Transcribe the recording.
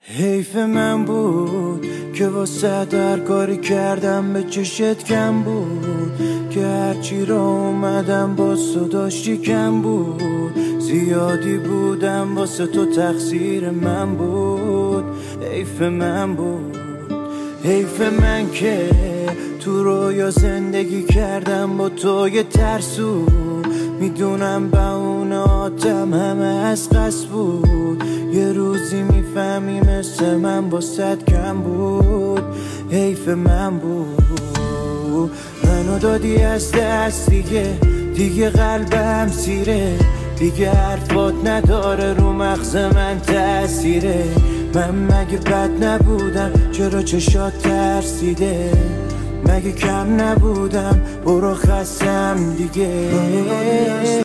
حیف من بود که واسه در کاری کردم به چشت کم بود، که هرچی را اومدم با صداش کم بود. زیادی بودم واسه تو تقصیر من بود. حیف من بود، حیف من که تو رویا زندگی کردم با تو یه ترسو. میدونم بهوناتم همه از قصد بود، یه روزی میفهمی مثل من با صد کم بود. حیف من بود، منو دادی از دست دیگه قلبم سیره، دیگه حرفات نداره رو مغز من تأثیره. من مگه بد نبودم؟ چرا چشات ترسیده؟ مگه کم نبودم؟ برو خستم دیگه.